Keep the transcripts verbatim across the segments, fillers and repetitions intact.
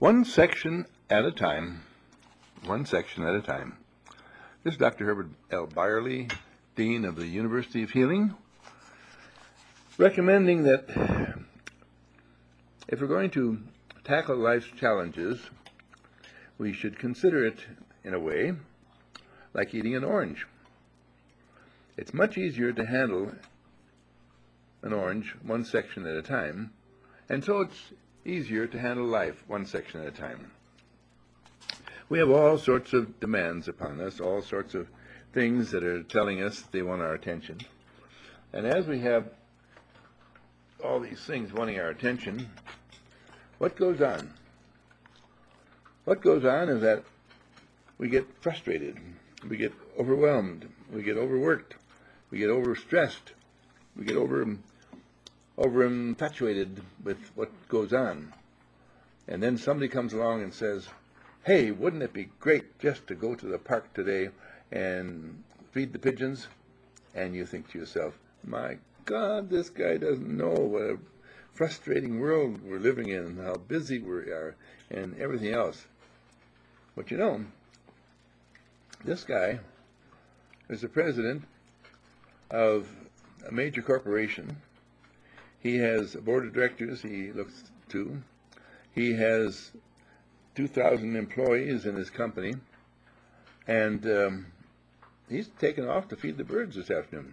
One section at a time, one section at a time. This is Doctor Herbert L. Byerly, Dean of the University of Healing, recommending that if we're going to tackle life's challenges, we should consider it in a way like eating an orange. It's much easier to handle an orange one section at a time, and so it's easier to handle life one section at a time. We have all sorts of demands upon us, all sorts of things that are telling us they want our attention. And as we have all these things wanting our attention, what goes on? What goes on is that we get frustrated, we get overwhelmed, we get overworked, we get overstressed, we get over over infatuated with what goes on. And then somebody comes along and says, hey, wouldn't it be great just to go to the park today and feed the pigeons? And you think to yourself, my God, this guy doesn't know what a frustrating world we're living in, and how busy we are, and everything else. But you know, this guy is the president of a major corporation. He has a board of directors he looks to. He has two thousand employees in his company, and um, he's taken off to feed the birds this afternoon.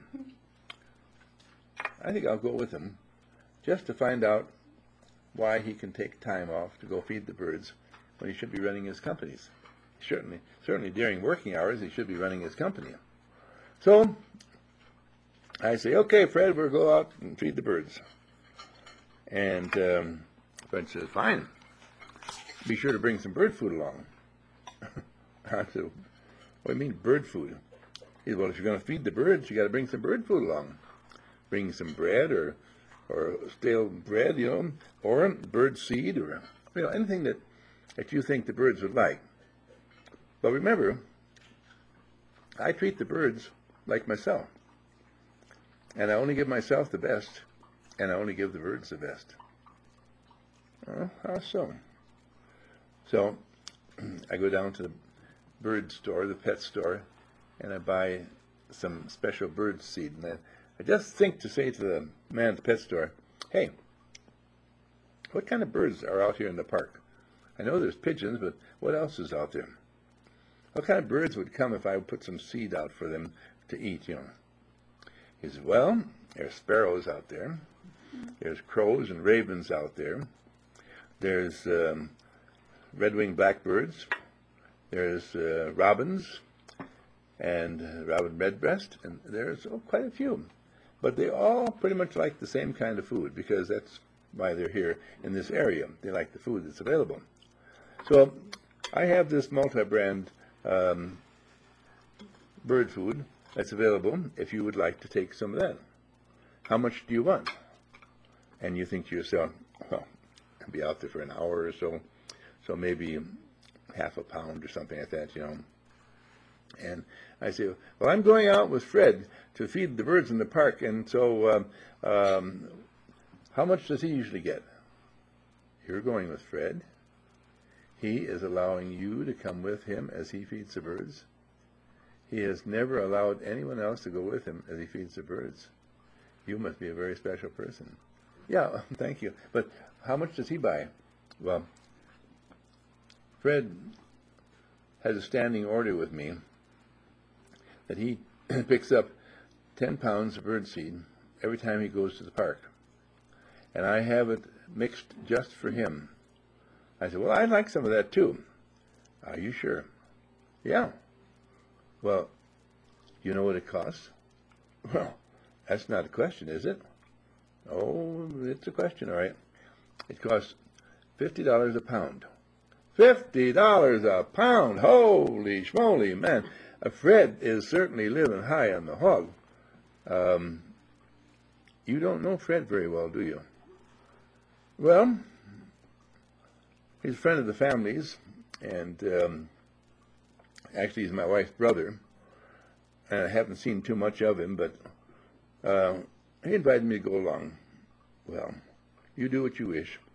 I think I'll go with him just to find out why he can take time off to go feed the birds when he should be running his companies. Certainly, certainly during working hours, he should be running his company. So I say, okay, Fred, we'll go out and feed the birds. And um, Fred says, fine. Be sure to bring some bird food along. I said, what do you mean bird food? He said, well, if you're going to feed the birds, you got to bring some bird food along. Bring some bread or or stale bread, you know, or bird seed, or you know, anything that, that you think the birds would like. But remember, I treat the birds like myself. And I only give myself the best, and I only give the birds the best. Oh, how so? So I go down to the bird store, the pet store, and I buy some special bird seed. And I, I just think to say to the man at the pet store, hey, what kind of birds are out here in the park? I know there's pigeons, but what else is out there? What kind of birds would come if I would put some seed out for them to eat, you know? He says, well, there's sparrows out there. There's crows and ravens out there. There's um, red-winged blackbirds. There's uh, robins and uh, robin redbreast, and there's oh, quite a few. But they all pretty much like the same kind of food, because that's why they're here in this area. They like the food that's available. So I have this multi-brand um, bird food that's available if you would like to take some of that. How much do you want? And you think to yourself, well, I'll be out there for an hour or so, so maybe half a pound or something like that, you know. And I say, well, I'm going out with Fred to feed the birds in the park, and so um, um, how much does he usually get? You're going with Fred. He is allowing you to come with him as he feeds the birds. He has never allowed anyone else to go with him as he feeds the birds. You must be a very special person. Yeah, thank you. But how much does he buy? Well, Fred has a standing order with me that he picks up ten pounds of birdseed every time he goes to the park. And I have it mixed just for him. I said, well, I'd like some of that too. Are you sure? Yeah. Well, you know what it costs? Well, that's not a question, is it? Oh, it's a question, all right. It costs fifty dollars a pound. fifty dollars a pound! Holy schmoly, man. Fred is certainly living high on the hog. Um, you don't know Fred very well, do you? Well, he's a friend of the family's, and um, actually he's my wife's brother. And I haven't seen too much of him, but uh, he invited me to go along. Well, you do what you wish.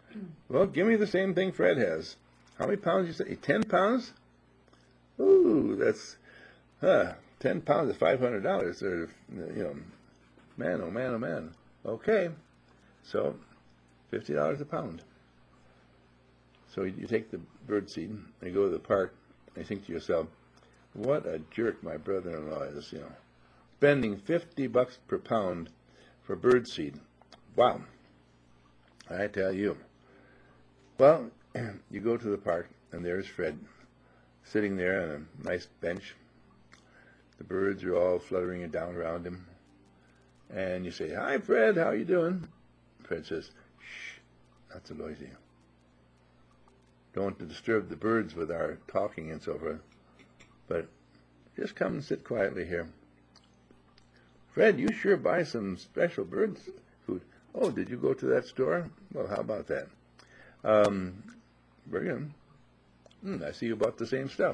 Well, give me the same thing Fred has. How many pounds you say? Ten pounds? Ooh, that's, huh, ten pounds is five hundred dollars. Or, you know, man, oh man, oh man. Okay, so fifty dollars a pound. So you take the birdseed and you go to the park and you think to yourself, what a jerk my brother-in-law is, you know. Spending fifty bucks per pound for birdseed. Wow. I tell you. Well, you go to the park and there's Fred sitting there on a nice bench. The birds are all fluttering down around him. And you say, hi, Fred, how you doing? Fred says, shh, not so noisy. Don't want to disturb the birds with our talking and so forth, but just come and sit quietly here. Fred, you sure buy some special bird food. Oh, did you go to that store? Well, how about that? Um, very good. Hmm, I see you bought the same stuff.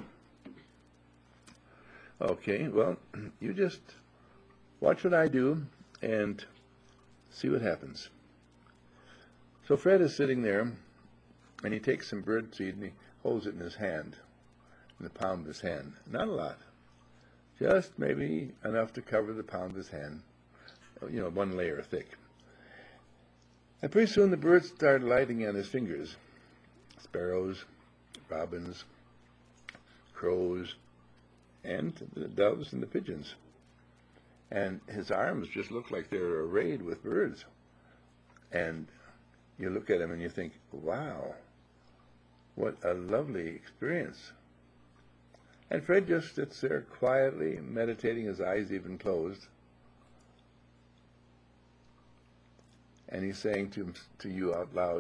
Okay, well, you just watch what I do and see what happens. So Fred is sitting there, and he takes some bird seed and he holds it in his hand, in the palm of his hand. Not a lot, just maybe enough to cover the palm of his hand, you know, one layer thick. And pretty soon the birds start alighting on his fingers. Sparrows, robins, crows, and the doves and the pigeons. And his arms just look like they're arrayed with birds. And you look at him and you think, wow, what a lovely experience. And Fred just sits there quietly, meditating, his eyes even closed. And he's saying to, to you out loud,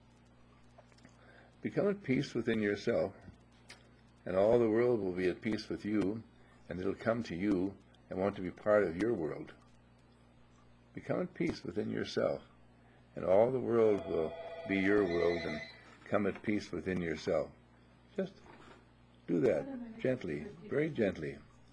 become at peace within yourself, and all the world will be at peace with you, and it'll come to you and want to be part of your world. Become at peace within yourself, and all the world will be your world and come at peace within yourself. Just do that gently, very gently.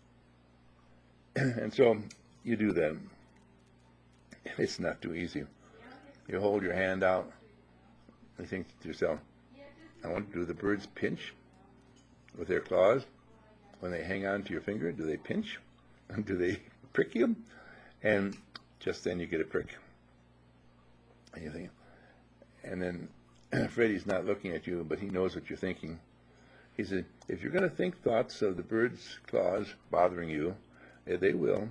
And so you do that. It's not too easy. You hold your hand out. You think to yourself, I want to do the birds pinch with their claws when they hang on to your finger? Do they pinch? Do they prick you? And just then you get a prick. And you think, and then Freddie's not looking at you, but he knows what you're thinking. He said, if you're going to think thoughts of the bird's claws bothering you, eh, they will.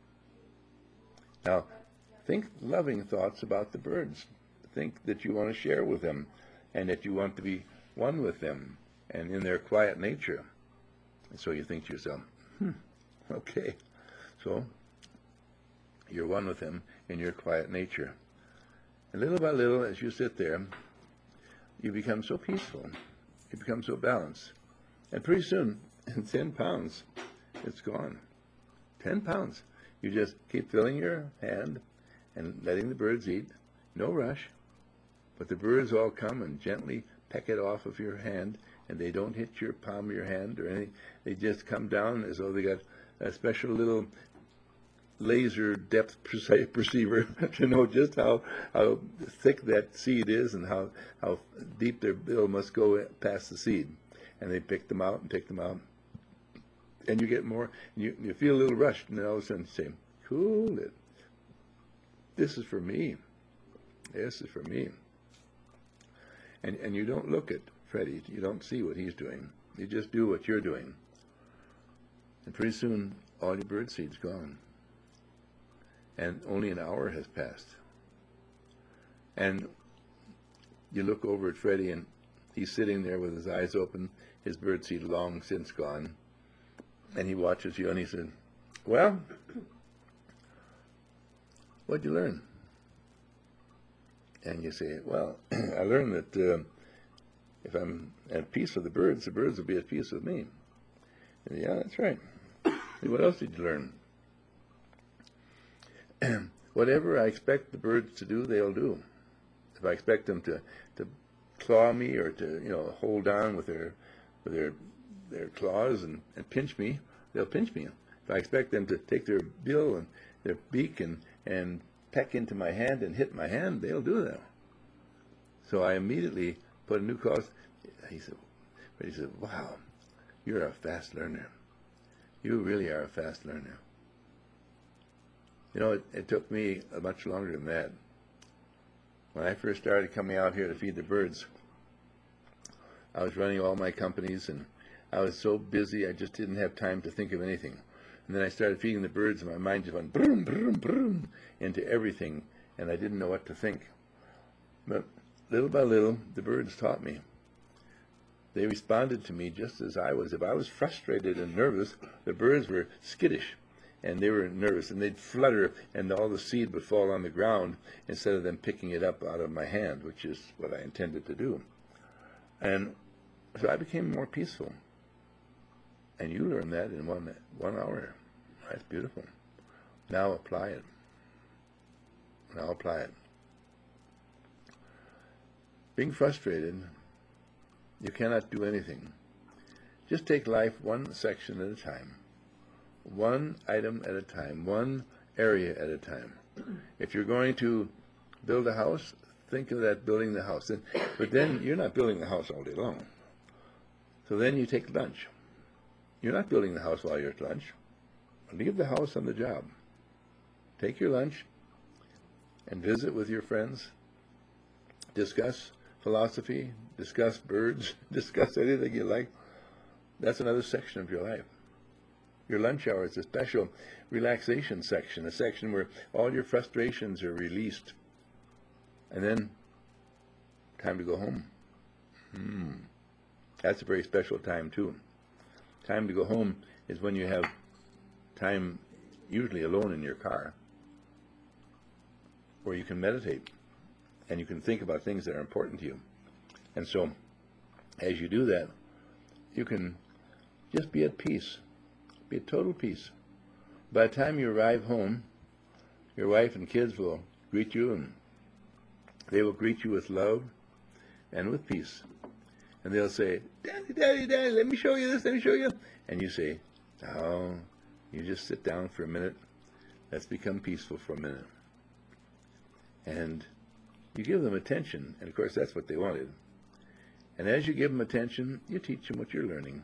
Now, think loving thoughts about the birds. Think that you want to share with them and that you want to be one with them and in their quiet nature. And so you think to yourself, hmm, okay. So you're one with them in your quiet nature. And little by little, as you sit there, you become so peaceful. You become so balanced. And pretty soon, in ten pounds, it's gone. ten pounds. You just keep filling your hand and letting the birds eat. No rush. But the birds all come and gently peck it off of your hand, and they don't hit your palm of your hand or anything. They just come down as though they got a special little laser depth perceiver to know just how, how thick that seed is and how, how deep their bill must go past the seed. And they pick them out and pick them out. And you get more, you, you feel a little rushed, and then all of a sudden you say, cool it. This is for me. This is for me. And, and you don't look at Freddie. You don't see what he's doing. You just do what you're doing. And pretty soon, all your birdseed's gone. And only an hour has passed. And you look over at Freddie, and he's sitting there with his eyes open, his birdseed long since gone. And he watches you, and he said, well, what'd you learn? And you say, well, I learned that uh, if I'm at peace with the birds, the birds will be at peace with me. And, yeah, that's right. And what else did you learn? Whatever I expect the birds to do, they'll do. If I expect them to, to claw me or to, you know, hold on with their with their their claws and, and pinch me, they'll pinch me. If I expect them to take their bill and their beak and, and peck into my hand and hit my hand, they'll do that. So I immediately put a new course. He said, but he said, wow, you're a fast learner. You really are a fast learner. You know, it, it took me much longer than that. When I first started coming out here to feed the birds, I was running all my companies, and I was so busy I just didn't have time to think of anything. And then I started feeding the birds, and my mind just went broom, broom, broom into everything, and I didn't know what to think. But little by little, the birds taught me. They responded to me just as I was. If I was frustrated and nervous, the birds were skittish, and they were nervous, and they'd flutter, and all the seed would fall on the ground instead of them picking it up out of my hand, which is what I intended to do. And so I became more peaceful. And you learn that in one one hour. That's beautiful. Now apply it. Now apply it. Being frustrated, you cannot do anything. Just take life one section at a time. One item at a time. One area at a time. If you're going to build a house, think of that building the house. But then you're not building the house all day long. So then you take lunch. You're not building the house while you're at lunch. Leave the house on the job. Take your lunch and visit with your friends. Discuss philosophy, discuss birds, discuss anything you like. That's another section of your life. Your lunch hour is a special relaxation section, a section where all your frustrations are released. And then, time to go home. Hmm. That's a very special time, too. Time to go home is when you have time, usually alone in your car, where you can meditate and you can think about things that are important to you. And so, as you do that, you can just be at peace, be at total peace. By the time you arrive home, your wife and kids will greet you, and they will greet you with love and with peace. And they'll say, Daddy, Daddy, Daddy, let me show you this, let me show you. And you say, oh, you just sit down for a minute. Let's become peaceful for a minute. And you give them attention. And, of course, that's what they wanted. And as you give them attention, you teach them what you're learning.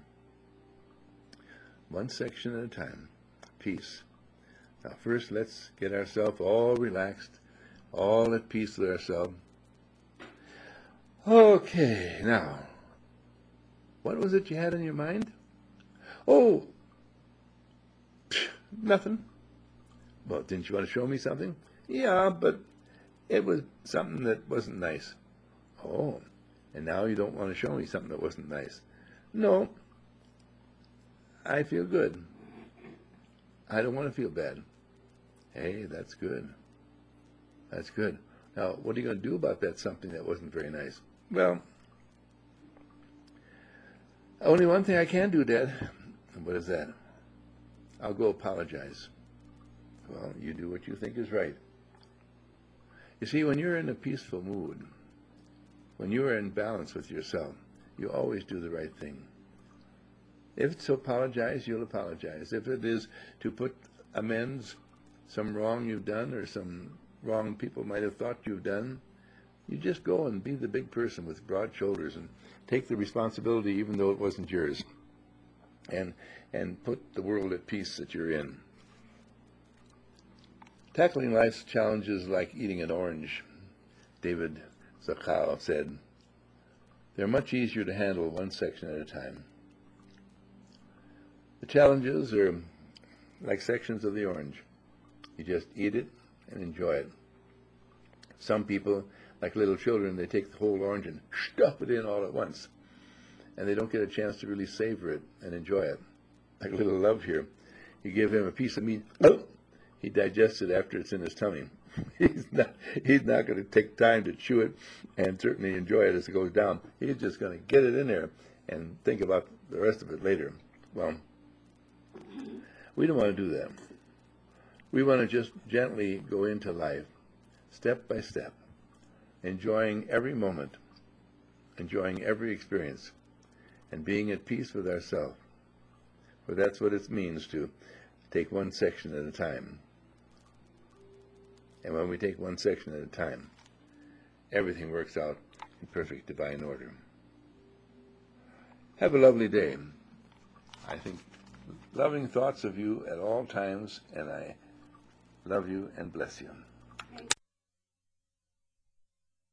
One section at a time. Peace. Now, first, let's get ourselves all relaxed, all at peace with ourselves. Okay, now, what was it you had in your mind? Oh, psh, nothing. Well, didn't you want to show me something? Yeah, but it was something that wasn't nice. Oh, and now you don't want to show me something that wasn't nice. No, I feel good. I don't want to feel bad. Hey, that's good. That's good. Now, what are you going to do about that something that wasn't very nice? Well, only one thing I can do, Dad. And what is that? I'll go apologize. Well, you do what you think is right. You see, when you're in a peaceful mood, when you are in balance with yourself, you always do the right thing. If it's to apologize, you'll apologize. If it is to put amends, some wrong you've done or some wrong people might have thought you've done, you just go and be the big person with broad shoulders and take the responsibility even though it wasn't yours, and and put the world at peace that you're in. Tackling life's challenges like eating an orange, David Zachow said, they're much easier to handle one section at a time. The challenges are like sections of the orange. You just eat it and enjoy it. Some people, like little children, they take the whole orange and stuff it in all at once, and they don't get a chance to really savor it and enjoy it. Like little Love here, you give him a piece of meat, oh, he digests it after it's in his tummy. He's not, he's not going to take time to chew it and certainly enjoy it as it goes down. He's just going to get it in there and think about the rest of it later. Well, we don't want to do that. We want to just gently go into life, step by step, enjoying every moment, enjoying every experience, and being at peace with ourselves. For that's what it means to take one section at a time. And when we take one section at a time, everything works out in perfect divine order. Have a lovely day. I think loving thoughts of you at all times, and I love you and bless you.